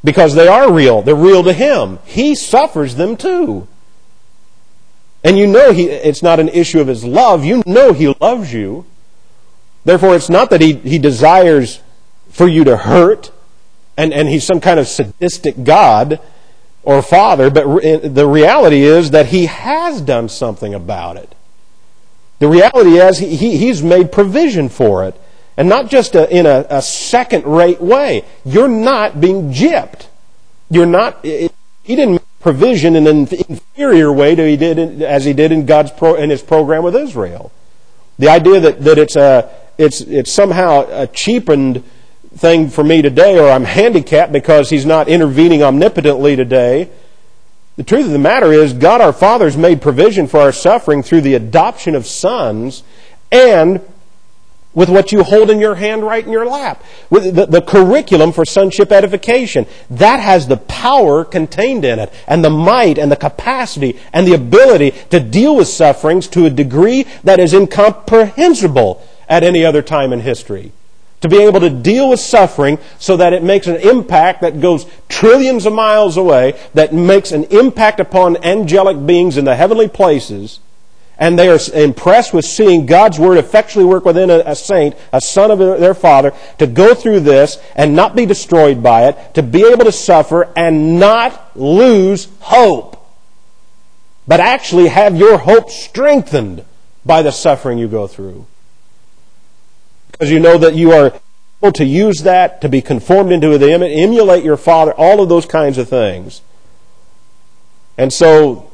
because they are real. They're real to Him. He suffers them too. And you know it's not an issue of His love. You know He loves you. Therefore, it's not that He desires for you to hurt, and He's some kind of sadistic God or Father, but the reality is that He has done something about it. The reality is He's made provision for it. And not just in a second-rate way. You're not being gypped. You're not. He didn't make provision in an inferior way as He did in in His program with Israel. The idea that it's somehow a cheapened thing for me today, or I'm handicapped because He's not intervening omnipotently today. The truth of the matter is, God our Father has made provision for our suffering through the adoption of sons, and with what you hold in your hand right in your lap. With the curriculum for sonship edification. That has the power contained in it, and the might and the capacity and the ability to deal with sufferings to a degree that is incomprehensible at any other time in history. To be able to deal with suffering so that it makes an impact that goes trillions of miles away, that makes an impact upon angelic beings in the heavenly places, and they are impressed with seeing God's Word effectually work within a saint, a son of their father, to go through this and not be destroyed by it, to be able to suffer and not lose hope, but actually have your hope strengthened by the suffering you go through. Because you know that you are able to use that to be conformed into the image, emulate your Father, all of those kinds of things. And so,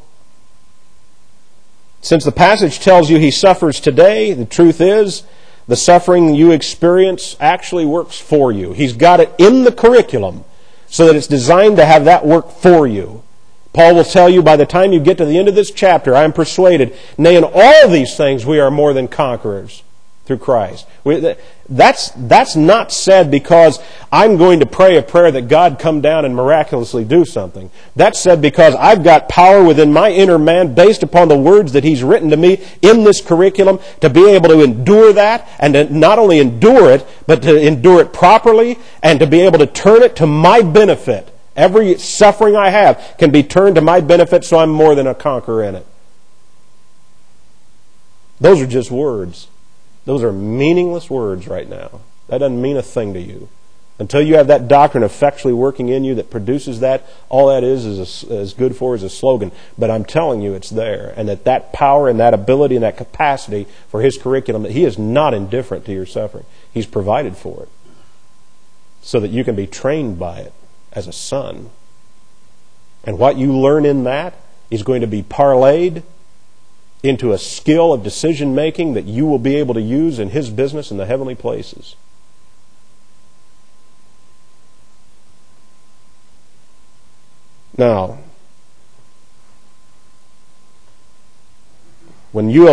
since the passage tells you He suffers today, the truth is, the suffering you experience actually works for you. He's got it in the curriculum so that it's designed to have that work for you. Paul will tell you by the time you get to the end of this chapter, I am persuaded, nay, in all these things we are more than conquerors through Christ. That's not said because I'm going to pray a prayer that God come down and miraculously do something. That's said because I've got power within my inner man based upon the words that He's written to me in this curriculum to be able to endure that, and to not only endure it, but to endure it properly and to be able to turn it to my benefit. Every suffering I have can be turned to my benefit, so I'm more than a conqueror in it. Those are just words. Those are meaningless words right now. That doesn't mean a thing to you. Until you have that doctrine effectually working in you that produces that, all that is good for is a slogan. But I'm telling you it's there. And that power and that ability and that capacity for His curriculum, that He is not indifferent to your suffering. He's provided for it. So that you can be trained by it as a son. And what you learn in that is going to be parlayed into a skill of decision making that you will be able to use in His business in the heavenly places. Now, when you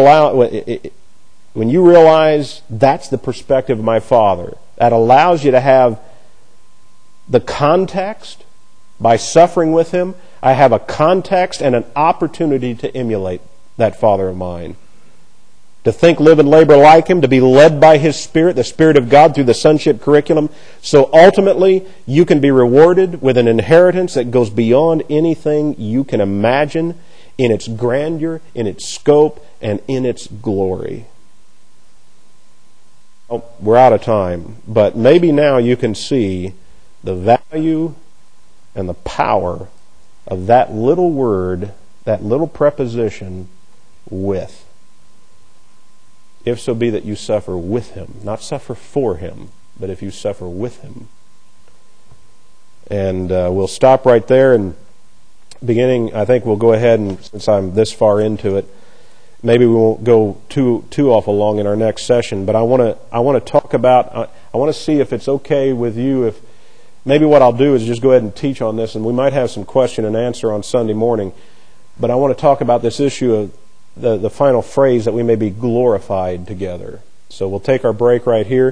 realize that's the perspective of my Father, that allows you to have the context by suffering with Him. I have a context and an opportunity to emulate that Father of mine. To think, live, and labor like Him, to be led by His Spirit, the Spirit of God through the sonship curriculum. So ultimately, you can be rewarded with an inheritance that goes beyond anything you can imagine in its grandeur, in its scope, and in its glory. Oh, we're out of time, but maybe now you can see the value and the power of that little word, that little preposition, with. If so be that you suffer with Him, not suffer for Him, but if you suffer with Him. And we'll stop right there, and beginning, I think we'll go ahead and, since I'm this far into it, maybe we won't go too awful long in our next session, but I want to talk about, I want to see if it's okay with you, if maybe what I'll do is just go ahead and teach on this, and we might have some question and answer on Sunday morning, but I want to talk about this issue of the final phrase, that we may be glorified together. So we'll take our break right here.